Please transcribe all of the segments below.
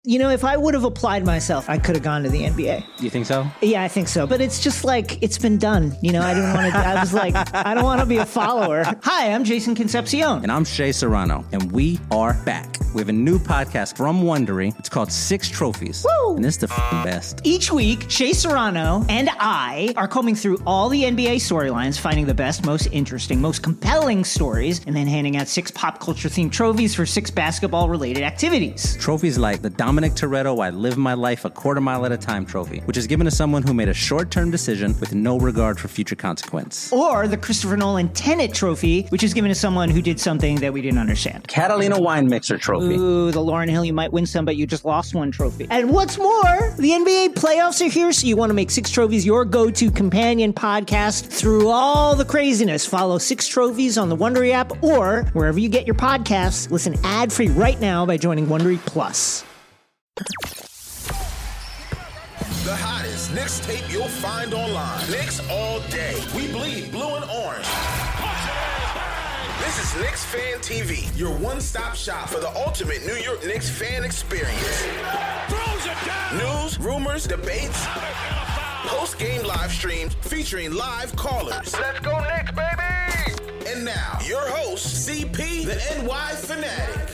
You know, if I would have applied myself, I could have gone to the NBA. You think so? Yeah, I think so. But it's just like, it's been done. You know, I didn't want to, I was like, I don't want to be a follower. Hi, I'm Jason Concepcion. And I'm Shea Serrano. And we are back. We have a new podcast from Wondery. It's called Six Trophies. Woo! And it's the best. Each week, Shea Serrano and I are combing through all the NBA storylines, finding the best, most interesting, most compelling stories, and then handing out 6 pop culture themed trophies for 6 basketball related activities. Trophies like the Dominic Toretto I Live My Life a Quarter Mile at a Time trophy, which is given to someone who made a short-term decision with no regard for future consequence. Or the Christopher Nolan Tenet trophy, which is given to someone who did something that we didn't understand. Catalina Wine Mixer trophy. Ooh, the Lauryn Hill, you might win some, but you just lost one trophy. And what's more, the NBA playoffs are here, so you want to make Six Trophies your go-to companion podcast through all the craziness. Follow Six Trophies on the Wondery app or wherever you get your podcasts. Listen ad-free right now by joining Wondery Plus. The hottest Knicks tape you'll find online. Knicks all day. We bleed blue and orange. This is Knicks Fan TV, your one-stop shop for the ultimate New York Knicks fan experience. News, rumors, debates, post-game live streams featuring live callers. Let's go Knicks, baby! And now, your host, CP, the NY Fanatic.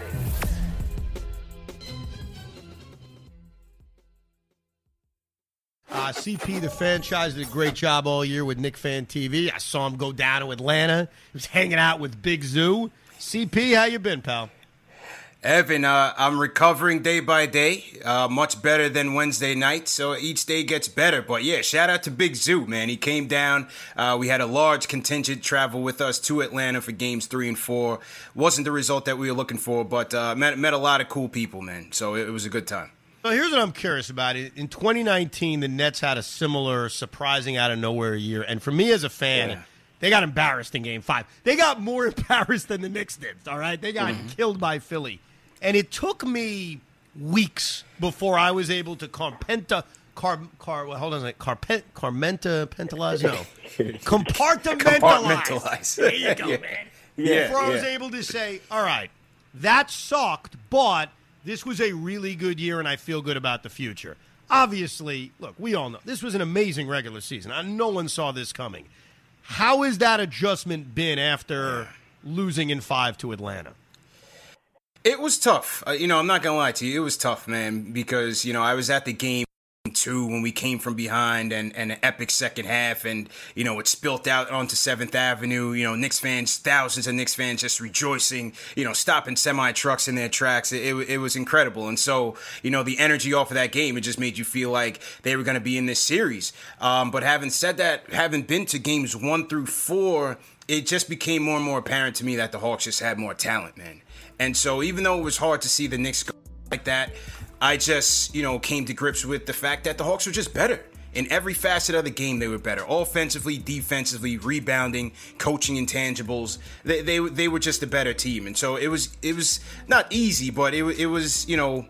CP, the franchise, did a great job all year with Knick Fan TV. I saw him go down to Atlanta. He was hanging out with Big Zoo. CP, how you been, pal? Evan, I'm recovering day by day, much better than Wednesday night, so each day gets better. But yeah, shout out to Big Zoo, man. He came down. We had a large contingent travel with us to Atlanta for games 3 and 4. Wasn't the result that we were looking for, but met a lot of cool people, man. So it was a good time. Well, here's what I'm curious about. In 2019, the Nets had a similar surprising out-of-nowhere year. And for me as a fan, They got embarrassed in Game 5. They got more embarrassed than the Knicks did, all right? They got killed by Philly. And it took me weeks before I was able to compartmentalize. There you go, man. Before I was able to say, all right, that sucked, but this was a really good year, and I feel good about the future. Obviously, look, we all know this was an amazing regular season. No one saw this coming. How has that adjustment been after losing in 5 to Atlanta? It was tough. I'm not going to lie to you. It was tough, man, because, I was at the game 2 when we came from behind and an epic second half, and it spilt out onto 7th Avenue. Knicks fans, thousands of Knicks fans just rejoicing, stopping semi trucks in their tracks. It was incredible. And so the energy off of that game, it just made you feel like they were going to be in this series. But having said that, having been to games 1 through 4, it just became more and more apparent to me that the Hawks just had more talent, man. And so even though it was hard to see the Knicks go like that, I just, came to grips with the fact that the Hawks were just better. In every facet of the game, they were better. Offensively, defensively, rebounding, coaching intangibles. They were just a better team. And so it was not easy, but it was,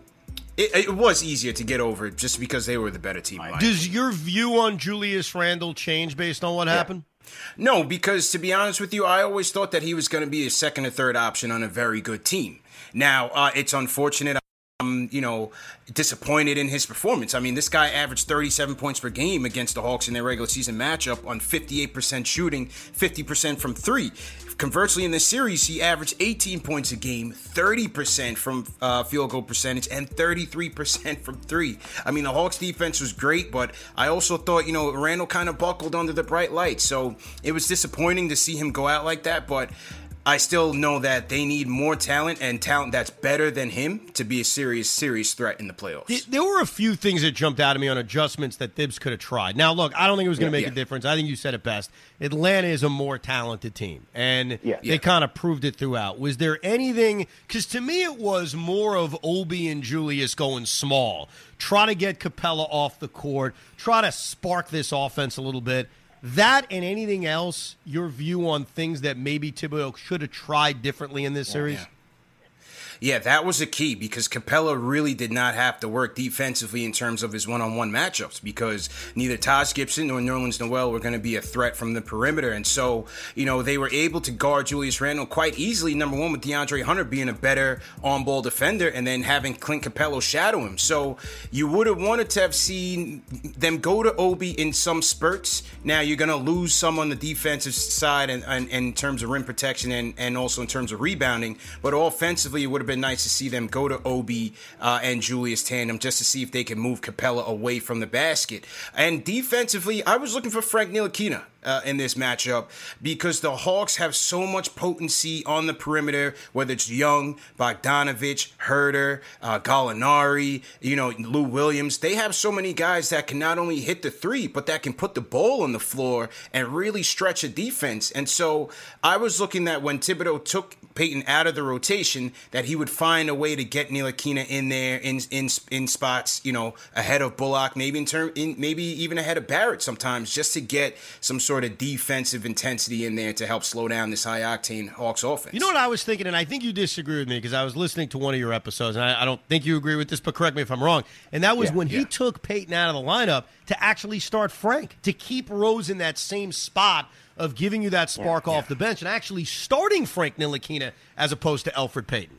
it was easier to get over just because they were the better team. Does your view on Julius Randle change based on what happened? No, because to be honest with you, I always thought that he was going to be a second or third option on a very good team. Now, it's unfortunate. I'm, disappointed in his performance. I mean, this guy averaged 37 points per game against the Hawks in their regular season matchup on 58% shooting, 50% from 3. Conversely, in this series, he averaged 18 points a game, 30% from field goal percentage, and 33% from 3. I mean, the Hawks defense was great, but I also thought, Randall kind of buckled under the bright lights. So it was disappointing to see him go out like that, but I still know that they need more talent and talent that's better than him to be a serious threat in the playoffs. There were a few things that jumped out at me on adjustments that Thibs could have tried. Now, look, I don't think it was going to make a difference. I think you said it best. Atlanta is a more talented team, and they kind of proved it throughout. Was there anything – because to me it was more of Obi and Julius going small, try to get Capella off the court, try to spark this offense a little bit. That and anything else, your view on things that maybe Thibodeau should have tried differently in this series? Yeah, that was a key because Capella really did not have to work defensively in terms of his one-on-one matchups because neither Taj Gibson nor Nerlens Noel were going to be a threat from the perimeter. And so, they were able to guard Julius Randle quite easily, number one, with DeAndre Hunter being a better on-ball defender and then having Clint Capella shadow him. So you would have wanted to have seen them go to Obi in some spurts. Now you're going to lose some on the defensive side and in terms of rim protection and also in terms of rebounding. But offensively, it would have been nice to see them go to Obi and Julius tandem just to see if they can move Capella away from the basket. And defensively, I was looking for Frank Ntilikina in this matchup because the Hawks have so much potency on the perimeter, whether it's Young, Bogdanovich, Herter, Gallinari, Lou Williams. They have so many guys that can not only hit the three, but that can put the ball on the floor and really stretch a defense. And so I was looking at when Thibodeau took Payton out of the rotation, that he would find a way to get Ntilikina in there in spots, ahead of Bullock, maybe maybe even ahead of Barrett sometimes, just to get some sort of defensive intensity in there to help slow down this high-octane Hawks offense. You know what I was thinking, and I think you disagree with me because I was listening to one of your episodes, and I don't think you agree with this, but correct me if I'm wrong. And that was when he took Payton out of the lineup to actually start Frank, to keep Rose in that same spot of giving you that spark off the bench and actually starting Frank Ntilikina as opposed to Elfrid Payton.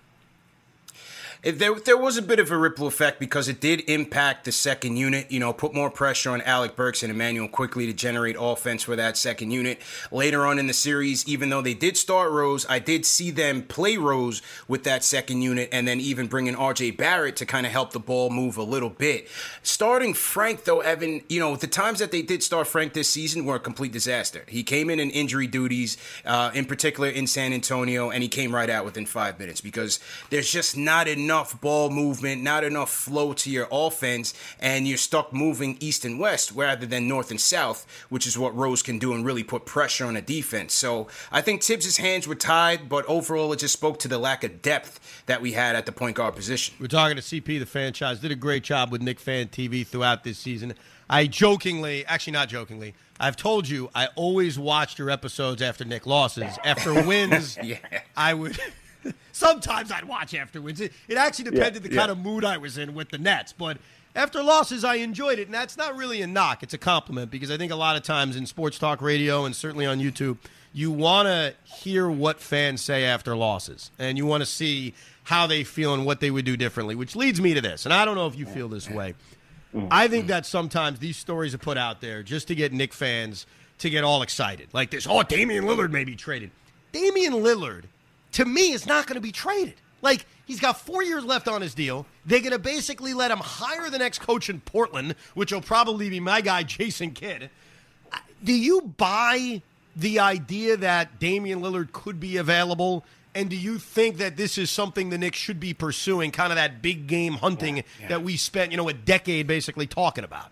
There was a bit of a ripple effect because it did impact the second unit, put more pressure on Alec Burks and Emmanuel Quickley to generate offense for that second unit. Later on in the series, even though they did start Rose, I did see them play Rose with that second unit and then even bring in RJ Barrett to kind of help the ball move a little bit. Starting Frank, though, Evan, the times that they did start Frank this season were a complete disaster. He came in injury duties, in particular in San Antonio, and he came right out within 5 minutes because there's just not enough ball movement, not enough flow to your offense, and you're stuck moving east and west rather than north and south, which is what Rose can do and really put pressure on a defense. So I think Tibbs' hands were tied, but overall it just spoke to the lack of depth that we had at the point guard position. We're talking to CP, the franchise, did a great job with Knick Fan TV throughout this season. I jokingly, actually not jokingly, I've told you I always watched your episodes after Knick losses. After wins, I would... Sometimes I'd watch after wins. It actually depended the kind of mood I was in with the Nets. But after losses, I enjoyed it. And that's not really a knock. It's a compliment because I think a lot of times in sports talk radio and certainly on YouTube, you want to hear what fans say after losses. And you want to see how they feel and what they would do differently, which leads me to this. And I don't know if you feel this way. I think that sometimes these stories are put out there just to get Knick fans to get all excited. Like this, Damian Lillard may be traded. Damian Lillard, to me, is not going to be traded. Like, he's got 4 years left on his deal. They're going to basically let him hire the next coach in Portland, which will probably be my guy, Jason Kidd. Do you buy the idea that Damian Lillard could be available? And do you think that this is something the Knicks should be pursuing, kind of that big game hunting that we spent, a decade basically talking about?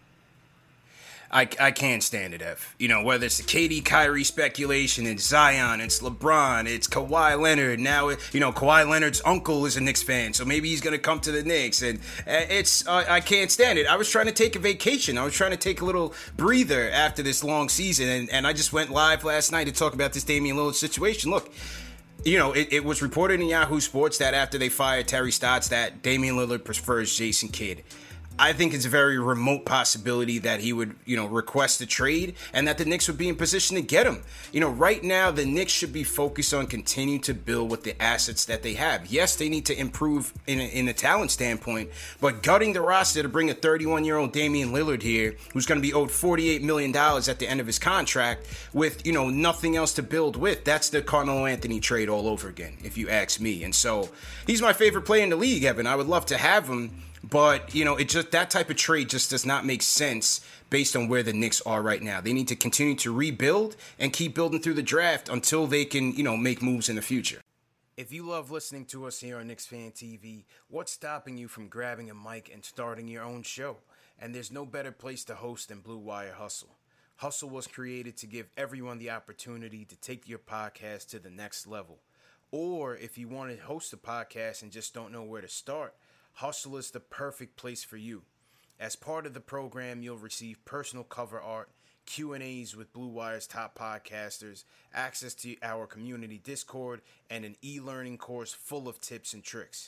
I can't stand it, Ev. Whether it's the KD Kyrie speculation, it's Zion, it's LeBron, it's Kawhi Leonard. Now, Kawhi Leonard's uncle is a Knicks fan, so maybe he's going to come to the Knicks. And I can't stand it. I was trying to take a vacation. I was trying to take a little breather after this long season, and I just went live last night to talk about this Damian Lillard situation. Look, it was reported in Yahoo Sports that after they fired Terry Stotts that Damian Lillard prefers Jason Kidd. I think it's a very remote possibility that he would, request a trade and that the Knicks would be in position to get him. Right now, the Knicks should be focused on continuing to build with the assets that they have. Yes, they need to improve in a talent standpoint, but gutting the roster to bring a 31-year-old Damian Lillard here, who's going to be owed $48 million at the end of his contract with, nothing else to build with, that's the Carmelo Anthony trade all over again, if you ask me. And so he's my favorite player in the league, Evan. I would love to have him. But, it just that type of trade just does not make sense based on where the Knicks are right now. They need to continue to rebuild and keep building through the draft until they can, make moves in the future. If you love listening to us here on Knicks Fan TV, what's stopping you from grabbing a mic and starting your own show? And there's no better place to host than Blue Wire Hustle. Hustle was created to give everyone the opportunity to take your podcast to the next level. Or if you want to host a podcast and just don't know where to start, Hustle is the perfect place for you. As part of the program, you'll receive personal cover art, Q&As with Blue Wire's top podcasters, access to our community Discord, and an e-learning course full of tips and tricks.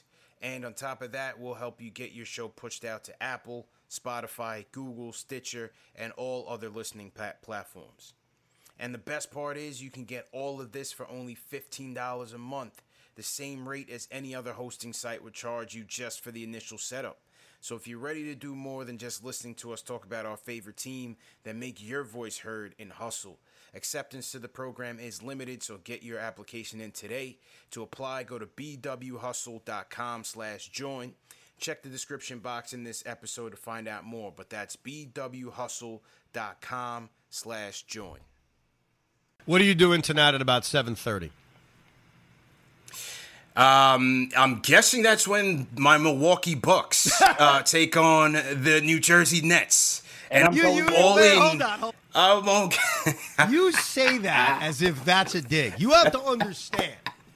And on top of that, we'll help you get your show pushed out to Apple, Spotify, Google, Stitcher, and all other listening platforms. And the best part is you can get all of this for only $15 a month, the same rate as any other hosting site would charge you just for the initial setup. So if you're ready to do more than just listening to us talk about our favorite team, then make your voice heard in Hustle. Acceptance to the program is limited, so get your application in today. To apply, go to bwhustle.com/join. Check the description box in this episode to find out more, but that's bwhustle.com/join. What are you doing tonight at about 7:30? I'm guessing that's when my Milwaukee Bucks take on the New Jersey Nets. And I'm going all in. Hold on. You say that as if that's a dig. You have to understand.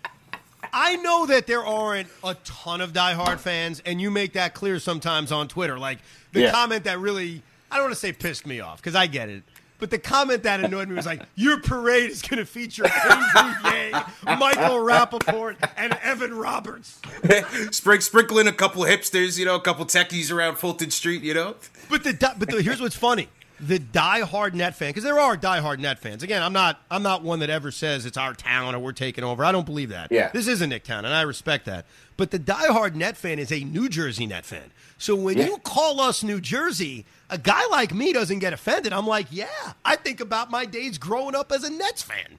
I know that there aren't a ton of diehard fans, and you make that clear sometimes on Twitter. Like the comment that really, I don't want to say pissed me off, because I get it. But the comment that annoyed me was like, your parade is going to feature Andrew Yang, Michael Rappaport, and Evan Roberts. Sprinkling a couple hipsters, a couple techies around Fulton Street, But here's what's funny. The diehard Net fan, because there are diehard Net fans. Again, I'm not one that ever says it's our town or we're taking over. I don't believe that. Yeah. This is a Nick town, and I respect that. But the diehard Net fan is a New Jersey Net fan. So when you call us New Jersey, a guy like me doesn't get offended. I'm like, yeah, I think about my days growing up as a Nets fan.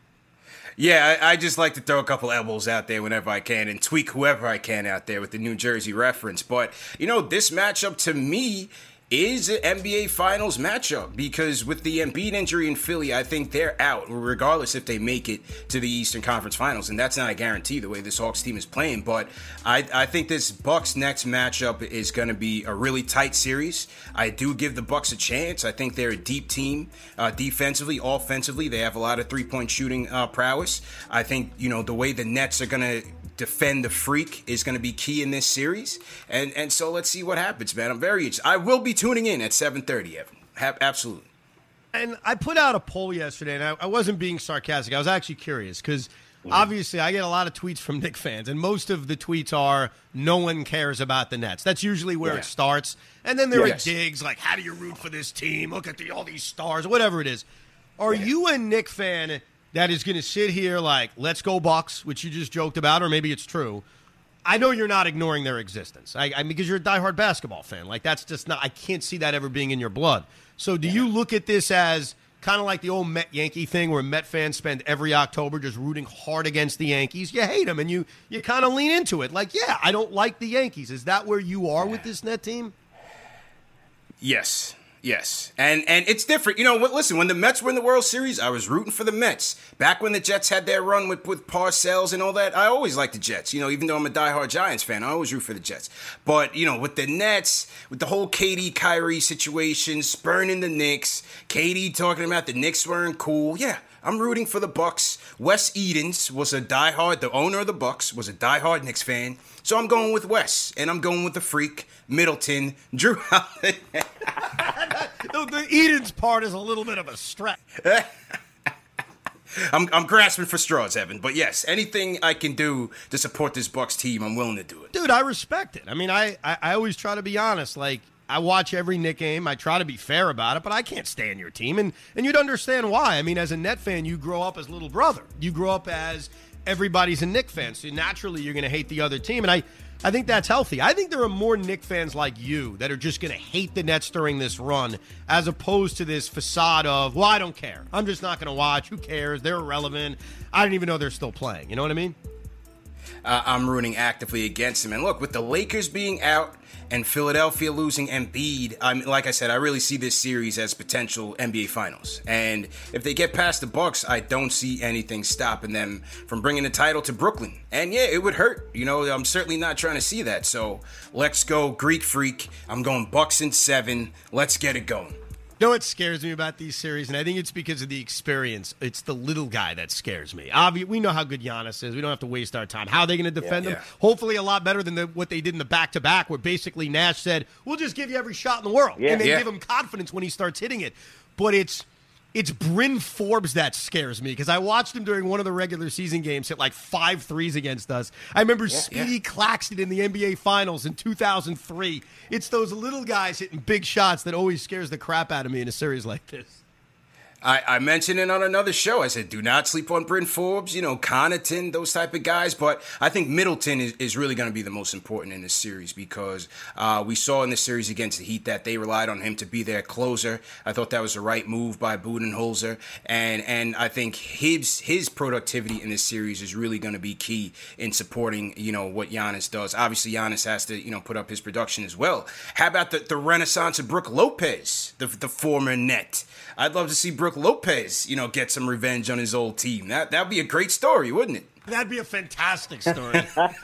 Yeah, I just like to throw a couple elbows out there whenever I can and tweak whoever I can out there with the New Jersey reference. But, this matchup to me is an NBA Finals matchup, because with the Embiid injury in Philly, I think they're out, regardless if they make it to the Eastern Conference Finals, and that's not a guarantee the way this Hawks team is playing. But I think this Bucks-Nets matchup is going to be a really tight series. I do give the Bucks a chance. I think they're a deep team, defensively, offensively. They have a lot of three-point shooting prowess. I think the way the Nets are going to defend the freak is going to be key in this series, and so let's see what happens, man. I'm very interested. I will be tuning in at 7:30, Evan. Absolutely. And I put out a poll yesterday, and I wasn't being sarcastic. I was actually curious, because obviously I get a lot of tweets from Knicks fans, and most of the tweets are, no one cares about the Nets. That's usually where it starts. And then there are digs like, how do you root for this team? Look at all these stars, whatever it is. Are you a Knicks fan that is going to sit here like, let's go Bucks, which you just joked about, or maybe it's true? I know you're not ignoring their existence. I mean, because you're a diehard basketball fan. Like, that's just not, I can't see that ever being in your blood. So do you look at this as kind of like the old Met-Yankee thing where Met fans spend every October just rooting hard against the Yankees? You hate them, and you kind of lean into it. Like, yeah, I don't like the Yankees. Is that where you are with this Net team? Yes. Yes, and it's different. Listen, when the Mets were in the World Series, I was rooting for the Mets. Back when the Jets had their run with Parcells and all that, I always liked the Jets. Even though I'm a diehard Giants fan, I always root for the Jets. But, with the Nets, with the whole KD-Kyrie situation, spurning the Knicks, KD talking about the Knicks weren't cool, yeah, I'm rooting for the Bucks. Wes Edens the owner of the Bucks, was a diehard Knicks fan. So I'm going with Wes, and I'm going with the freak, Middleton, Drew Holiday. The Edens part is a little bit of a stretch. I'm grasping for straws, Evan. But yes, anything I can do to support this Bucks team, I'm willing to do it. Dude, I respect it. I mean, I always try to be honest. Like, I watch every Knick game. I try to be fair about it, but I can't stand your team. And you'd understand why. I mean, as a Net fan, you grow up as little brother. You grow up as everybody's a Knick fan, so naturally you're going to hate the other team. And I think that's healthy. I think there are more Knick fans like you that are just going to hate the Nets during this run, as opposed to this facade of, well, I don't care. I'm just not going to watch. Who cares? They're irrelevant. I didn't even know they're still playing. You know what I mean? I'm rooting actively against him. And look, with the Lakers being out and Philadelphia losing Embiid, like I said, I really see this series as potential NBA Finals. And if they get past the Bucks, I don't see anything stopping them from bringing the title to Brooklyn. And yeah, it would hurt. I'm certainly not trying to see that. So let's go Greek Freak. I'm going Bucks in 7. Let's get it going. You know what scares me about these series, and I think it's because of the experience. It's the little guy that scares me. We know how good Giannis is. We don't have to waste our time. How are they going to defend him? Hopefully a lot better than what they did in the back-to-back, where basically Nash said, we'll just give you every shot in the world. And they give him confidence when he starts hitting it. But it's It's Bryn Forbes that scares me because I watched him during one of the regular season games hit like 5 threes against us. I remember Speedy Claxton in the NBA Finals in 2003. It's those little guys hitting big shots that always scares the crap out of me in a series like this. I mentioned it on another show. I said, do not sleep on Bryn Forbes, Connaughton, those type of guys. But I think Middleton is really going to be the most important in this series because we saw in the series against the Heat that they relied on him to be their closer. I thought that was the right move by Budenholzer. And I think his productivity in this series is really going to be key in supporting, what Giannis does. Obviously, Giannis has to, put up his production as well. How about the renaissance of Brook Lopez, the former Net? I'd love to see Brook Lopez, get some revenge on his old team. That'd be a great story, wouldn't it? That'd be a fantastic story.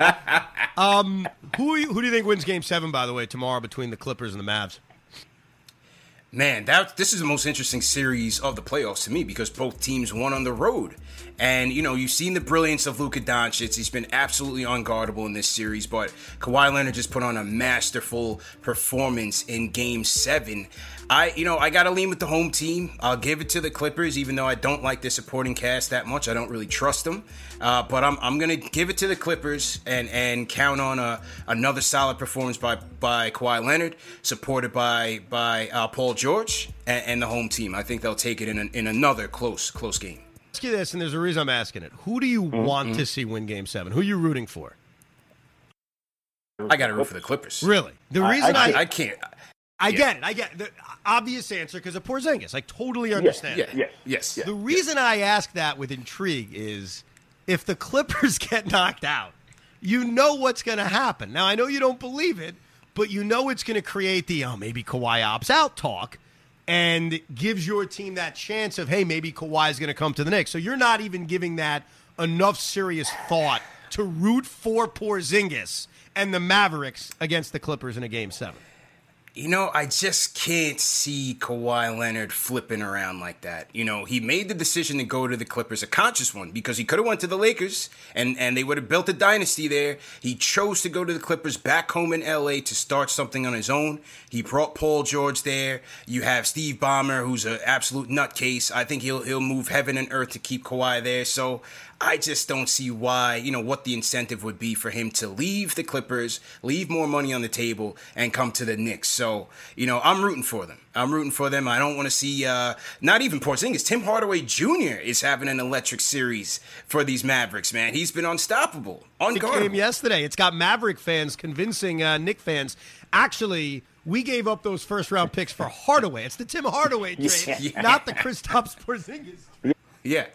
Who do you think wins Game 7, by the way, tomorrow between the Clippers and the Mavs? Man, this is the most interesting series of the playoffs to me because both teams won on the road. And, you've seen the brilliance of Luka Doncic. He's been absolutely unguardable in this series, but Kawhi Leonard just put on a masterful performance in Game 7. I got to lean with the home team. I'll give it to the Clippers, even though I don't like their supporting cast that much. I don't really trust them. But I'm going to give it to the Clippers and count on another solid performance by Kawhi Leonard, supported by Paul George and the home team. I think they'll take it in another close game. Ask you this, and there's a reason I'm asking it. Who do you want to see win Game 7? Who are you rooting for? I got to root for the Clippers. Really? The reason I can't. I get it. The obvious answer because of Porzingis. I totally understand. Yes. The reason I ask that with intrigue is if the Clippers get knocked out, you know what's going to happen. Now, I know you don't believe it, but you know it's going to create the, maybe Kawhi opts out talk and gives your team that chance of, hey, maybe Kawhi's going to come to the Knicks. So you're not even giving that enough serious thought to root for Porzingis and the Mavericks against the Clippers in a Game 7. I just can't see Kawhi Leonard flipping around like that. He made the decision to go to the Clippers, a conscious one, because he could have went to the Lakers and they would have built a dynasty there. He chose to go to the Clippers back home in L.A. to start something on his own. He brought Paul George there. You have Steve Ballmer, who's an absolute nutcase. I think he'll move heaven and earth to keep Kawhi there. So I just don't see why, what the incentive would be for him to leave the Clippers, leave more money on the table, and come to the Knicks. So, I'm rooting for them. I don't want to see, not even Porzingis. Tim Hardaway Jr. is having an electric series for these Mavericks, man. He's been unstoppable, unguardable. It came yesterday. It's got Maverick fans convincing Knick fans. Actually, we gave up those first-round picks for Hardaway. It's the Tim Hardaway trade, not the Kristaps Porzingis. Yeah.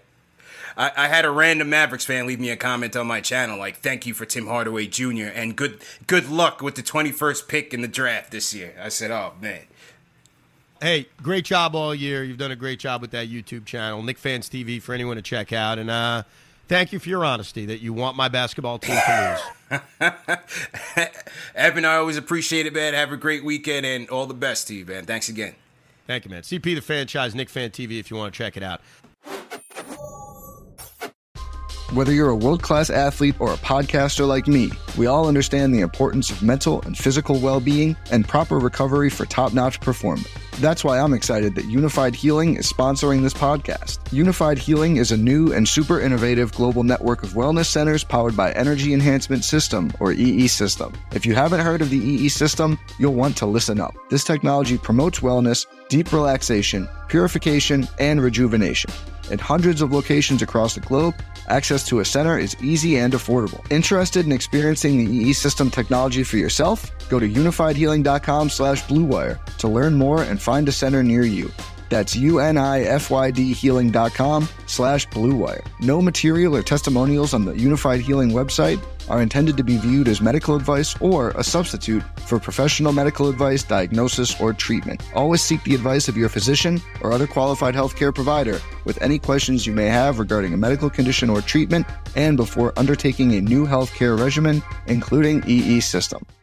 I had a random Mavericks fan leave me a comment on my channel like, thank you for Tim Hardaway Jr. and good luck with the 21st pick in the draft this year. I said, oh, man. Hey, great job all year. You've done a great job with that YouTube channel, Knick Fans TV, for anyone to check out. And thank you for your honesty that you want my basketball team to lose. Evan, I always appreciate it, man. Have a great weekend and all the best to you, man. Thanks again. Thank you, man. CP the Franchise, Knick Fan TV, if you want to check it out. Whether you're a world-class athlete or a podcaster like me, we all understand the importance of mental and physical well-being and proper recovery for top-notch performance. That's why I'm excited that Unified Healing is sponsoring this podcast. Unified Healing is a new and super innovative global network of wellness centers powered by Energy Enhancement System, or EE System. If you haven't heard of the EE System, you'll want to listen up. This technology promotes wellness, deep relaxation, purification, and rejuvenation. At hundreds of locations across the globe, access to a center is easy and affordable. Interested in experiencing the EE System technology for yourself? Go to unifiedhealing.com/bluewire to learn more and find a center near you. That's unifydhealing.com/bluewire. No material or testimonials on the Unified Healing website are intended to be viewed as medical advice or a substitute for professional medical advice, diagnosis, or treatment. Always seek the advice of your physician or other qualified healthcare provider with any questions you may have regarding a medical condition or treatment and before undertaking a new healthcare regimen, including EE System.